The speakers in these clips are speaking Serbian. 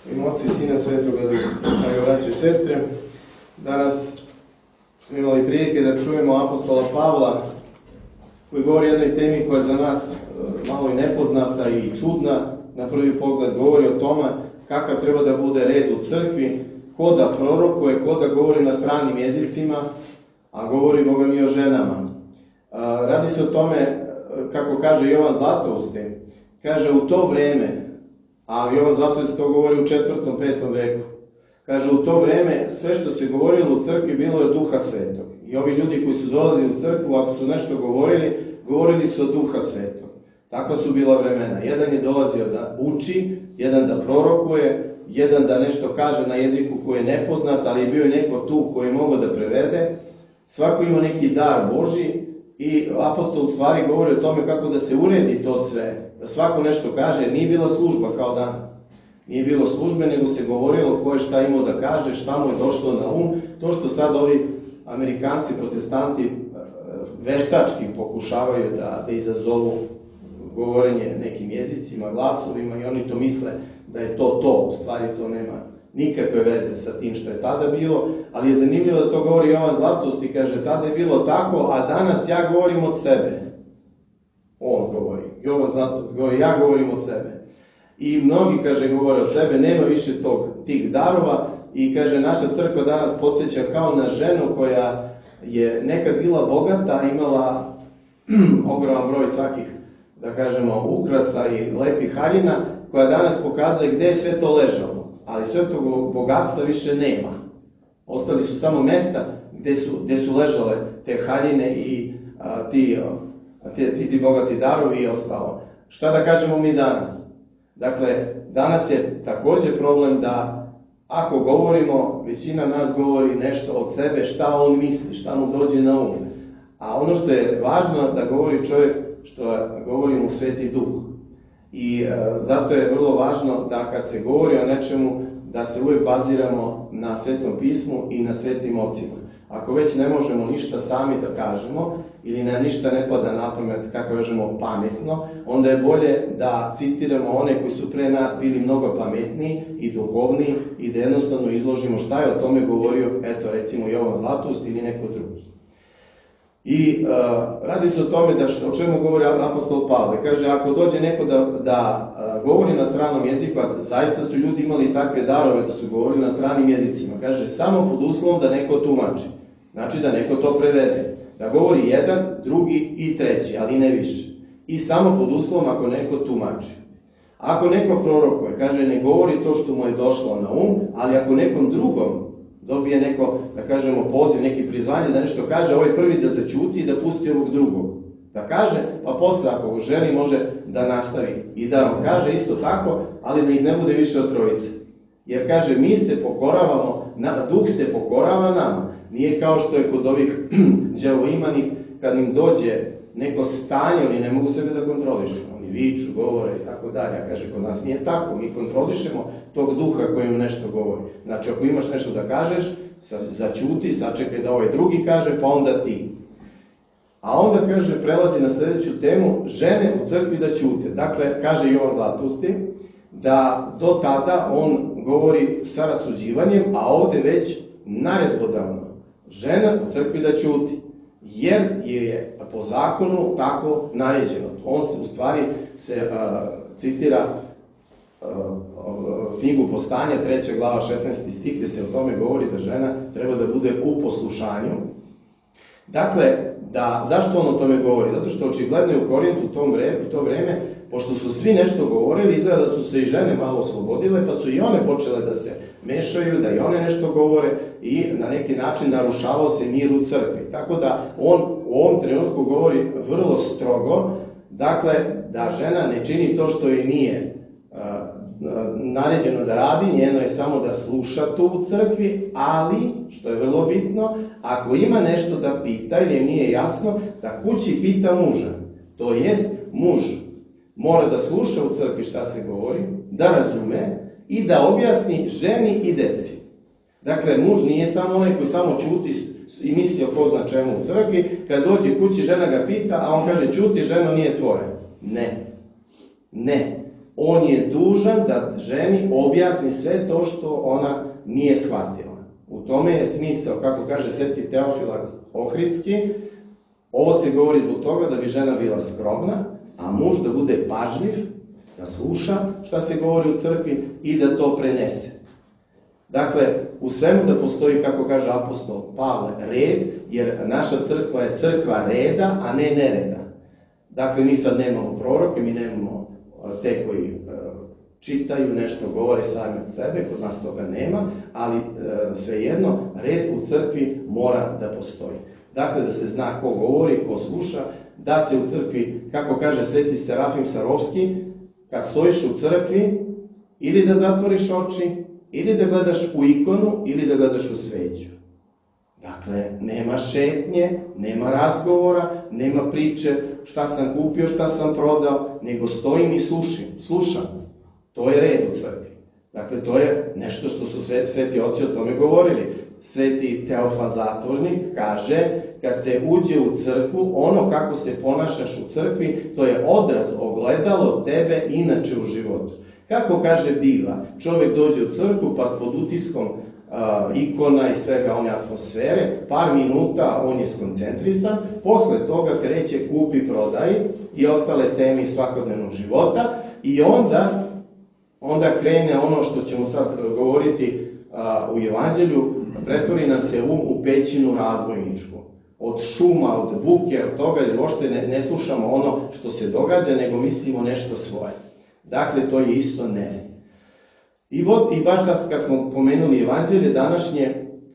I Oca i Sina Svetoga Duha, dragi braće i sestre, danas smo imali prilike da čujemo apostola Pavla koji govori o jednoj temi koja je za nas malo i nepoznata i čudna. Na prvi pogled govori o tome kakav treba da bude red u crkvi, ko da prorokuje, ko da govori na stranim jezicima, a govori Boga mi o ženama. Radi se o tome, kako kaže Jovan Zlatousti, kaže u to vreme, a Jovan Zlatousti to govori u 4. 5. veku, kaže u to vreme sve što se govorilo u crkvi bilo je Duha Svetog. I ovi ljudi koji su dolazili u crkvu, ako su nešto govorili, govorili su o Duha Svetog. Tako su bila vremena. Jedan je dolazio da uči, jedan da prorokuje, jedan da nešto kaže na jeziku koji je nepoznat, ali je bio neko tu koji je mogao da prevede. Svako ima neki dar Božji i apostol u stvari govori o tome kako da se uredi to sve. Da svako nešto kaže, nije bila služba kao danas. Nije bilo službe, nego se govorilo ko je šta imao da kaže, šta mu je došlo na um. To što sad ovi Amerikanci, protestanti veštački pokušavaju da izazovu govorenje nekim jezicima, glasovima i oni to misle da je to. U stvari to nema nikakve veze sa tim što je tada bilo, ali je zanimljivo da to govori Jovan Zlatousti, kaže tada je bilo tako, a danas ja govorim od sebe. On govori, Jovan Zlatousti govori, ja govorim od sebe. I mnogi, kaže, govore o sebe, nema više tih darova i, kaže, naša crkva danas podsjeća kao na ženu koja je nekad bila bogata, imala ogroman broj svakih, da kažemo, ukrasa i lepih haljina, koja danas pokazuje gde je sve to ležalo. Ali sve tog bogatstva više nema. Ostali su samo mesta gde su ležale te haljine i ti bogati darovi i ostalo. Šta da kažemo mi danas? Dakle, danas je također problem da ako govorimo, većina nas govori nešto od sebe, šta on misli, šta mu dođe na um. A ono što je važno da govori čovjek, što govori mu Sveti Duh. I zato je vrlo važno da kad se govori o nečemu, da se uvijek baziramo na Svetom pismu i na svetim ocima. Ako već ne možemo ništa sami da kažemo, ili na ništa ne pada na pamet, kako kažemo, pametno, onda je bolje da citiramo one koji su pre nas bili mnogo pametniji i duhovniji i da jednostavno izložimo šta je o tome govorio, eto recimo Jovan Zlatousti ili neko drugi. I radi se o tome o čemu govori apostol Pavle. Kaže, ako dođe neko da govori na stranom jeziku, a zaista su ljudi imali takve darove da su govorili na stranim jezicima, kaže, samo pod uslovom da neko tumači. Znači da neko to prevede. Da govori jedan, drugi i treći, ali ne više. I samo pod uslovom ako neko tumači. Ako neko prorokuje, kaže, ne govori to što mu je došlo na um, ali ako nekom drugom dobije neko, da kažemo, poziv, neki prizvanje da nešto kaže, ovaj prvi da zaćuti i da pusti ovog drugog. Da kaže, pa posle ako želi može da nastavi i da vam kaže isto tako, ali da ih ne bude više od trojice. Jer kaže, mi se pokoravamo, Duh se pokorava nama. Nije kao što je kod ovih đavoimanih, kad im dođe neko stanje, oni ne mogu sebe da kontrolišu. Oni viču, govore i tako dalje. A kaže, kod nas nije tako. Mi kontrolišemo tog duha koji im nešto govori. Znači, ako imaš nešto da kažeš, zaćuti, sačekaj da ovaj drugi kaže, pa onda ti. A onda, kaže, prelazi na sljedeću temu, žene u crkvi da ćute. Dakle, kaže Jovan Zlatousti, da do tada on govori sa rasuđivanjem, a ovde već naredbodavno. Žena u crkvi da ćuti, jer je po zakonu tako naređeno. On se u stvari citira knjigu Postanja, 3. glava 16. stih, gde se o tome govori da žena treba da bude u poslušanju. Dakle, zašto on o tome govori? Zato što očigledno je u Korintu u to vreme, pošto su svi nešto govorili, izgleda da su se i žene malo oslobodile, pa su i one počele da se mešaju, da i one nešto govore i na neki način narušavao se mir u crkvi. Tako da on u ovom trenutku govori vrlo strogo, dakle, da žena ne čini to što joj nije naređeno da radi, njeno je samo da sluša tu u crkvi, ali, što je vrlo bitno, ako ima nešto da pita ili nije jasno, da kući pita muža. To jest, muž mora da sluša u crkvi šta se govori, da razume i da objasni ženi i deci. Dakle, muž nije samo onaj koji samo ćuti i misli o ko zna čemu u crkvi, kad dođe kući žena ga pita, a on kaže ćuti, ženo nije tvoje. Ne. on je dužan da ženi objasni sve to što ona nije shvatila. U tome je smisao, kako kaže sveti Teofila Ohridski, ovo se govori zbog toga da bi žena bila skromna, a muž da bude pažljiv, da sluša šta se govori u crkvi i da to prenese. Dakle, u svemu da postoji, kako kaže apostol Pavle, red, jer naša crkva je crkva reda, a ne nereda. Dakle, mi sad nemamo proroke, mi nemamo te koji čitaju, nešto govore sami od sebe, kod nas toga nema, ali svejedno, red u crkvi mora da postoji. Dakle, da se zna ko govori, ko sluša, da se u crkvi, kako kaže sveti Serafim Sarovski, kad stojiš u crkvi, ili da zatvoriš oči, ili da gledaš u ikonu, ili da gledaš u sveću. Dakle, nema šetnje, nema razgovora, nema priče šta sam kupio, šta sam prodao, nego stojim i slušam. To je red u crkvi. Dakle, to je nešto što su sveti oci o tome govorili. Sveti Teofan Zatvornik kaže, kad se uđe u crkvu, ono kako se ponašaš u crkvi, to je odraz, ogledalo tebe inače u životu. Kako kaže biva, čovjek dođe u crkvu pa pod utiskom ikona i svega one atmosfere, par minuta on je skoncentrisan, posle toga kreće kupi, prodaj i ostale teme svakodnevnog života i onda krene ono što ćemo sad govoriti u Evanđelju, pretvori nam se u pećinu razbojničku. Od šuma, od buke, od toga, jer uopšte ne slušamo ono što se događa, nego mislimo nešto svoje. Dakle, to je isto ne. I baš kad smo pomenuli Evanđelje današnje,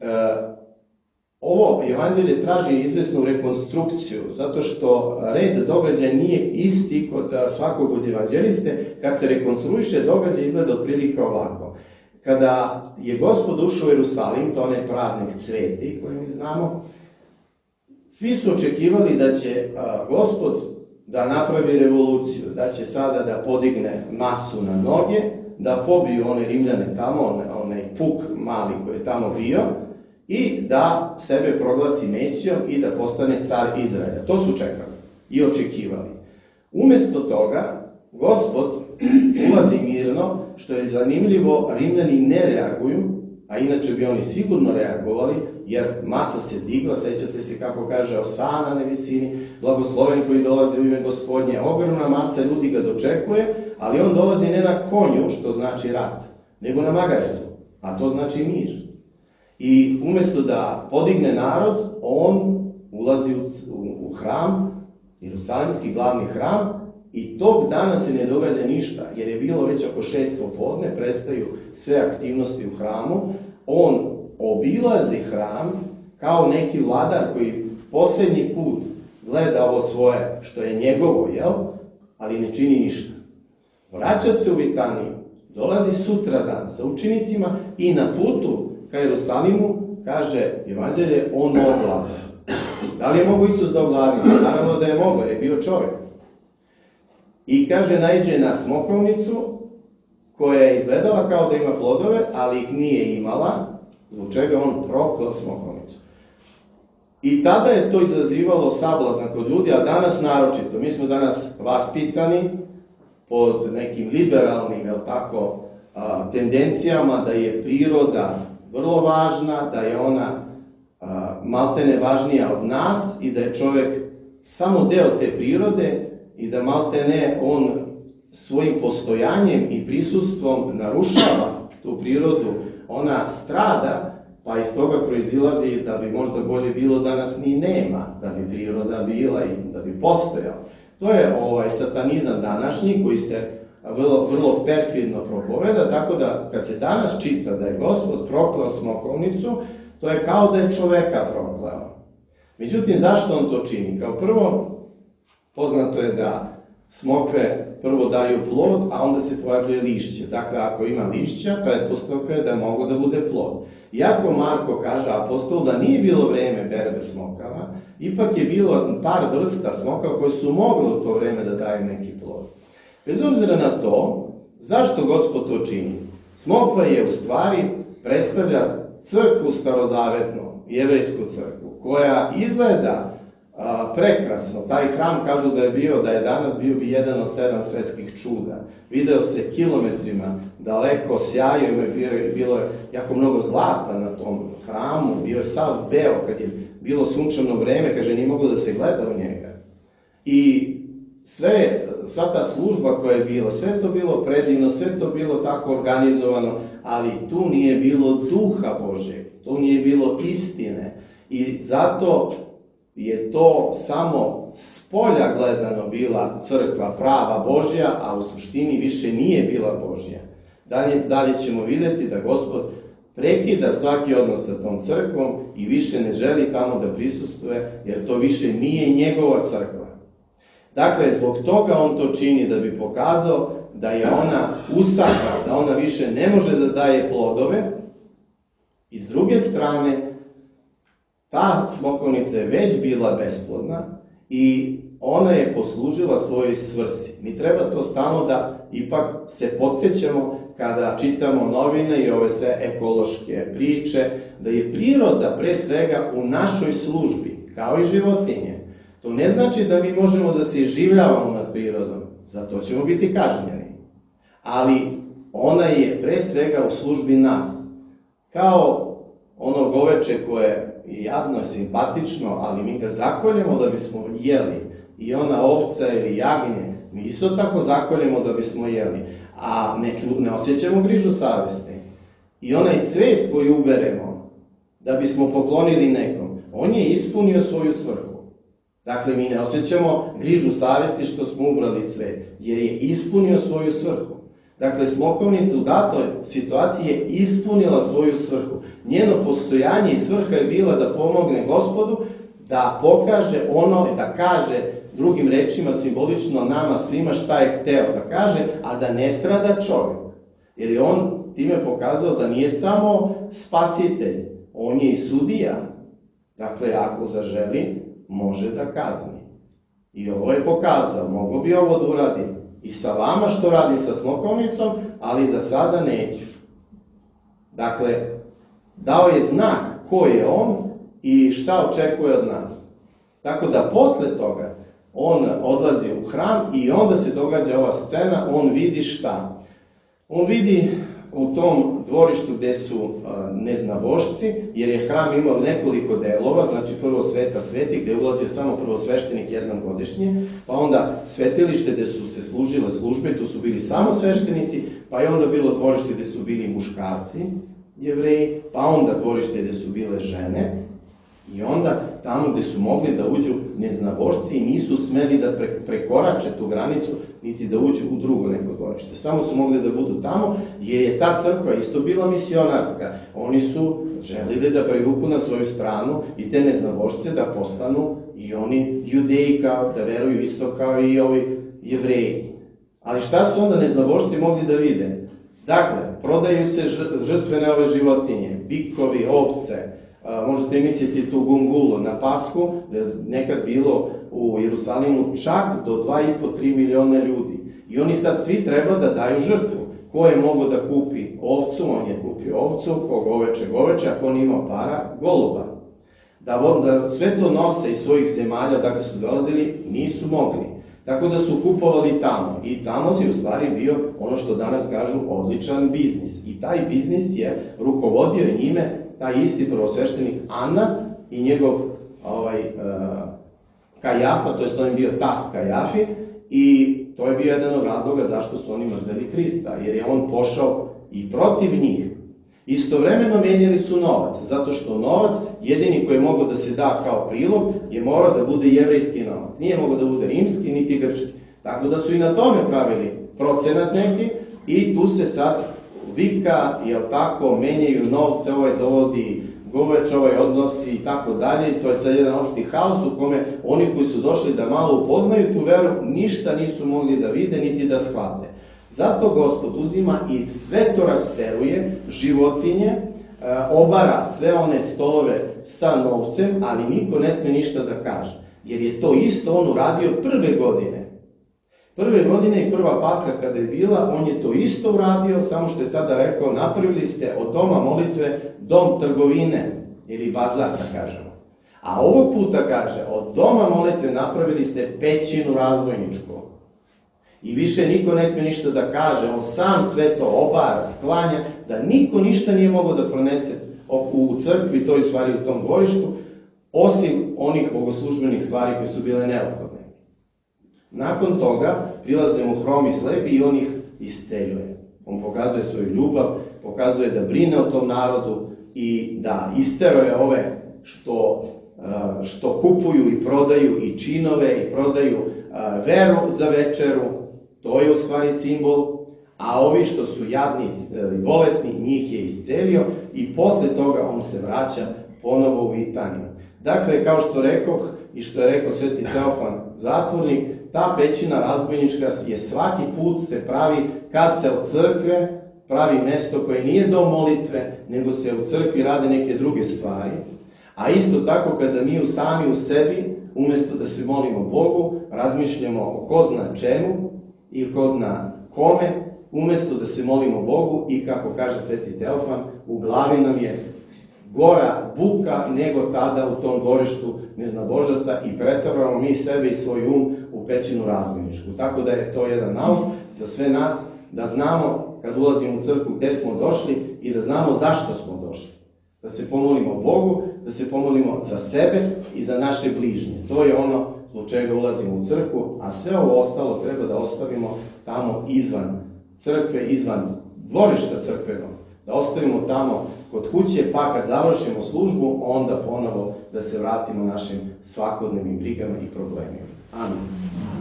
ovo Evanđelje traži izvesnu rekonstrukciju, zato što red događaja nije isti kod svakog od evanđeliste. Kad se rekonstruiše, događaj izgleda otprilike ovako. Kada je Gospod ušao u Jerusalim, to onaj praznik Sveti koji mi znamo, svi su očekivali da će Gospod da napravi revoluciju, da će sada da podigne masu na noge, da pobiju one Rimljane tamo, onaj puk mali koji je tamo bio, i da sebe proglasi Mesijom i da postane car Izraela. To su čekali i očekivali. Umesto toga, Gospod ulazi mirno, što je zanimljivo, Rimljani ne reaguju, a inače bi oni sigurno reagovali, jer masa se digla, sećate se kako kaže Osana na visini, blagosloven koji dolazi u ime Gospodnje, ogromna masa ljudi ga dočekuje, ali on dolazi ne na konju, što znači rat, nego na magarcu, a to znači mir. I umesto da podigne narod, on ulazi u hram, Jerusalimski glavni hram, i tog dana se ne događa ništa, jer je bilo već oko 6 popodne, prestaju sve aktivnosti u hramu, on obilazi hram kao neki vladar koji posljednji put gleda ovo svoje što je njegovo, ali ne čini ništa. Vraća se u Vitaniju, dolazi sutradan sa učenicima i na putu ka Jerusalimu, kaže Evanđelje, on oglavi. Da li je mogo Isus da oglavi? Naravno da je mogo, jer je bio čovjek. I kaže, naiđe na smokovnicu koja je izgledala kao da ima plodove, ali ih nije imala, zbog čega on proklao smokovnicu. I tada je to izazivalo sablazan kod ljudi, a danas naročito. Mi smo danas vaspitani pod nekim liberalnim, tendencijama da je priroda vrlo važna, da je ona maltene važnija od nas i da je čovjek samo deo te prirode i da maltene on svojim postojanjem i prisustvom narušava tu prirodu, ona strada, pa iz toga proizilazi da bi možda bolje bilo da nas ni nema, da bi priroda bila i da bi postojala. To je satanizam današnji koji se vrlo perfidno propoveda, tako da kad se danas čita da je Gospod proklao smokovnicu, to je kao da je čoveka proklao. Međutim, zašto on to čini? Kao prvo, poznato je da smokve prvo daju plod, a onda se pojavljuje lišće. Dakle, ako ima lišća, pretpostavka je da mogu da bude plod. Iako Marko kaže apostol da nije bilo vreme berbe smokava, ipak je bilo par vrsta smokava koje su mogle u to vreme da daju neki plod. Bez obzira na to, zašto Gospod to čini? Smokva je u stvari predstavlja crkvu starozavetnu, jevrejsku crkvu, koja izgleda prekrasno. Taj hram kažu da je danas bio bi jedan od 7 svetskih čuda. Video se kilometrima daleko, sjajio je, bilo je jako mnogo zlata na tom hramu, bio je sav beo, kad je bilo sunčano vreme, kaže, nije moglo da se gleda u njega. I sva ta služba koja je bila, sve to bilo predivno, sve to bilo tako organizovano, ali tu nije bilo duha Božeg, tu nije bilo istine. I zato je to samo spolja gledano bila crkva prava Božja, a u suštini više nije bila Božja. Dalje ćemo vidjeti da Gospod prekida svaki odnos sa tom crkvom i više ne želi tamo da prisustvuje, jer to više nije njegova crkva. Dakle, zbog toga on to čini da bi pokazao da je ona usaka, da ona više ne može da daje plodove. I s druge strane, ta smokovnica je već bila besplodna i ona je poslužila svojoj svrsi. Mi treba to stalno da ipak se podsjećamo kada čitamo novine i ove sve ekološke priče, da je priroda pre svega u našoj službi, kao i životinje. To ne znači da mi možemo da se življavamo nad prirodom, zato ćemo biti kažnjeni. Ali ona je pre svega u službi nas. Kao ono goveče koje je jadno i simpatično, ali mi ga zakoljemo da bismo jeli. I ona ovca ili jagnje, mi isto tako zakoljemo da bismo jeli. A ne osjećamo grižu savesti. I onaj cvet koji uberemo, da bismo poklonili nekom, on je ispunio svoju svrhu. Dakle, mi ne osjećamo grižu savesti što smo ubrali cvet, jer je ispunio svoju svrhu. Dakle, smokovnica u datoj situaciji je ispunila svoju svrhu. Njeno postojanje i svrha je bila da pomogne Gospodu, da pokaže ono, da kaže drugim rečima simbolično nama svima šta je hteo da kaže, a da ne strada čovjek. Jer je on time pokazao da nije samo spasitelj, on je i sudija. Dakle, ako zaželi, može da kazni. I ovo je pokazao, mogu bi ovo da uradi i sa vama što radi sa smokovnicom, ali za sada neću. Dakle, dao je znak ko je on i šta očekuje od nas. Tako da posle toga on odlazi u hram i onda se događa ova scena, on vidi šta? On vidi u tom dvorištu gde su neznabošci, jer je hram imao nekoliko delova, znači prvo sveta sveti, gde ulazio samo prvosveštenik jednom godišnje, pa onda svetilište gde su se služile službe, tu su bili samo sveštenici, pa je onda bilo dvorište gde su bili muškarci, Jevreji, pa onda dvorište gde su bile žene, i onda tamo gde su mogli da uđu neznabošci i nisu smeli da prekorače tu granicu, niti da uđu u drugo neko dvorište. Samo su mogli da budu tamo, jer je ta crkva isto bila misionarska. Oni su želili da privuku na svoju stranu i te neznabošce da postanu i oni judeji, da veruju isto kao i ovi Jevreji. Ali šta su onda neznabošci mogli da vide? Dakle, prodaju se žrtvene ove životinje, bikovi, ovce. Možete misliti tu gungulu na Pasku, da je nekad bilo u Jerusalimu čak do 2,5-3 miliona ljudi. I oni sad svi treba da daju žrtvu. Ko je mogao da kupi ovcu, on je kupio ovcu, ko goveče, a ko nije imao para, goluba. Da sve to nose iz svojih zemalja, dakle su dolazili, nisu mogli. Tako da su kupovali tamo. I tamo je u stvari bio ono što danas kažu odličan biznis. I taj biznis je rukovodio njime taj isti prvosveštenik Ana i njegov Kajafa, to je on bio tast Kajafi, i to je bio jedan od razloga zašto su oni mrzeli Hrista, jer je on pošao i protiv njih. Istovremeno menjali su novac, zato što novac, jedini koji je mogao da se da kao prilog, je morao da bude jevrejski novac. Nije mogao da bude rimski, niti grčki. Tako da su i na tome pravili procenat neki i tu se sad vika, jel tako, menjaju novce, ovaj dovodi goveč, ovaj odnosi i tako dalje. To je sad jedan opšti haos u kome oni koji su došli da malo upoznaju tu veru, ništa nisu mogli da vide, niti da shvate. Zato Gospod uzima i sve to rasteruje, životinje, obara sve one stolove sa novcem, ali niko ne sme ništa da kaže. Jer je to isto on uradio prve godine. Prve godine i prva Paska kada je bila, on je to isto uradio, samo što je tada rekao, napravili ste od doma molitve dom trgovine, ili bazar, da kažemo. A ovog puta kaže, od doma molitve napravili ste pećinu razbojničku. I više niko ne smije ništa da kaže, on sam sve to obara, sklanja, da niko ništa nije mogao da pronese u crkvi, to je stvari u tom dvorištu, osim onih bogoslužbenih stvari koje su bile neophodne. Nakon toga prilaze mu hrom i slepi i on ih isteljuje. On pokazuje svoju ljubav, pokazuje da brine o tom narodu i da isteruje ove što kupuju i prodaju i činove i prodaju veru za večeru, to je u stvari simbol, a ovi što su jadni i bolesni, njih je iscelio i posle toga on se vraća ponovo u Vitaniju. Dakle, kao što rekoh i što je rekao sveti Teofan zatvornik, ta pećina razbojnička je svaki put se pravi kad se od crkve pravi mesto koje nije dom molitve, nego se u crkvi rade neke druge stvari. A isto tako kada mi sami u sebi, umjesto da se molimo Bogu, razmišljamo o ko zna čemu i ko zna kome, umjesto da se molimo Bogu i kako kaže sveti Teofan, u glavi nam je gora buka nego tada u tom dvorištu neznabožaca i pretvaramo mi sebe i svoj u pećinu razbojničku. Tako da je to jedan nauk za sve nas, da znamo kad ulazimo u crkvu gde smo došli i da znamo zašto smo došli. Da se pomolimo Bogu, da se pomolimo za sebe i za naše bližnje. To je ono zbog čega ulazimo u crkvu, a sve ovo ostalo treba da ostavimo tamo izvan crkve, izvan dvorišta crkvenog. Da ostavimo tamo kod kuće, pa kad završimo službu, onda ponovo da se vratimo našim svakodnevnim brigama i problemima. Amin.